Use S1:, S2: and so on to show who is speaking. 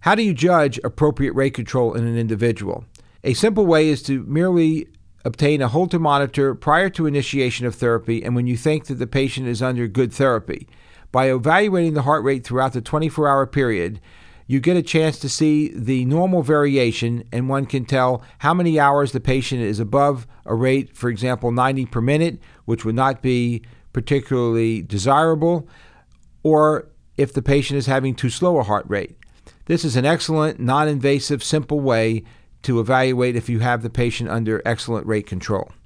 S1: How do you judge appropriate rate control in an individual? A simple way is to merely obtain a Holter monitor prior to initiation of therapy and when you think that the patient is under good therapy. By evaluating the heart rate throughout the 24-hour period, you get a chance to see the normal variation, and one can tell how many hours the patient is above a rate, for example, 90 per minute, which would not be particularly desirable, or if the patient is having too slow a heart rate. This is an excellent, non-invasive, simple way to evaluate if you have the patient under excellent rate control.